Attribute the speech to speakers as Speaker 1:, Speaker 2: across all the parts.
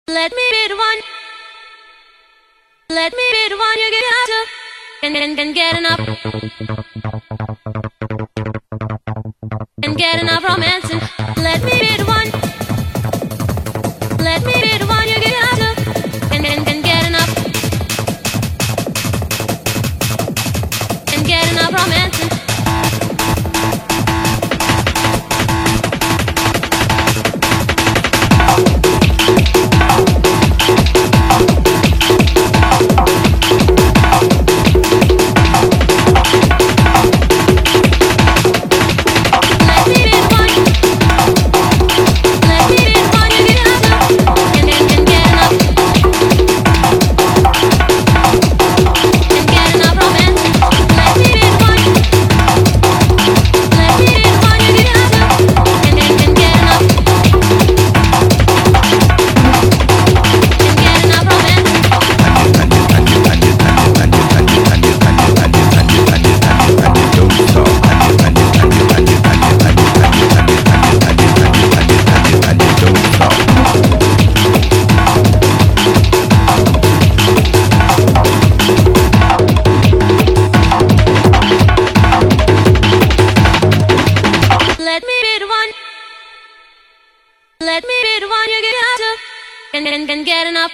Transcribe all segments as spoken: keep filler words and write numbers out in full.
Speaker 1: Let me be the one. Let me be the one you get after. And and and get enough. And get enough romancing. Let me be the one. Let me be the one you get after. And and and get enough. And get enough romancing. Let me be the one you get after, and and and get enough,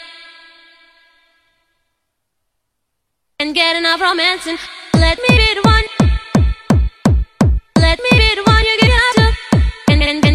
Speaker 1: and get enough romancing. Let me be the one. Let me be the one you get after, and and and.